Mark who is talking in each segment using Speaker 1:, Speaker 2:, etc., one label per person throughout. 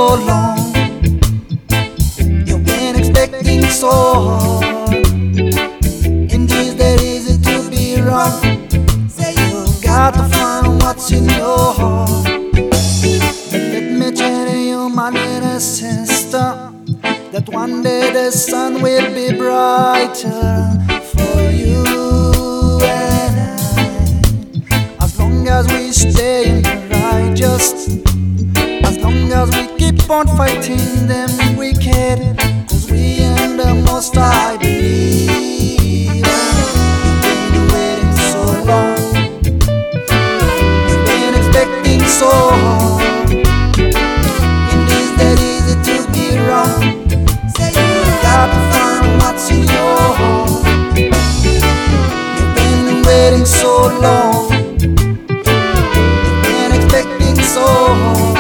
Speaker 1: long. You've been expecting so hard. In these days, easy to be wrong. Say you've got to find what's in your heart. But let me tell you, my little sister, that one day the sun will be brighter for you and I. As long as we stay in the righteous, as long as we keep on fighting them wicked, 'cause we in the Most High believe. You've been waiting so long, you've been expecting so hard. In this that easy to be wrong. Say you got to find what's in your heart. You've been waiting so long, you've been expecting so hard.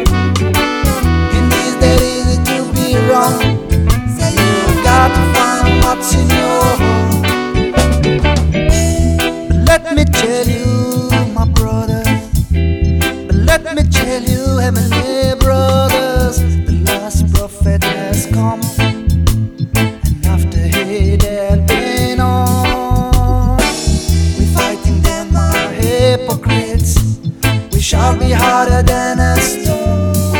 Speaker 1: Say you've got to find what's in your heart. But let me tell you, my brother, but let me tell you, heavenly brothers, the last prophet has come, and after he had been on, we fighting them are hypocrites. We shall be harder than a stone.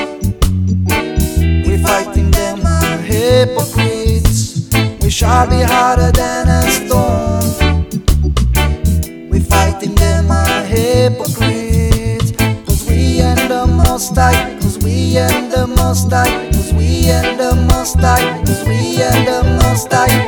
Speaker 1: Fighting them are hypocrites. We shall be harder than a stone. We fighting them are hypocrites. 'Cause we and the Most High, 'cause we and the Most High, 'cause we and the Most High, 'cause we and the Most High.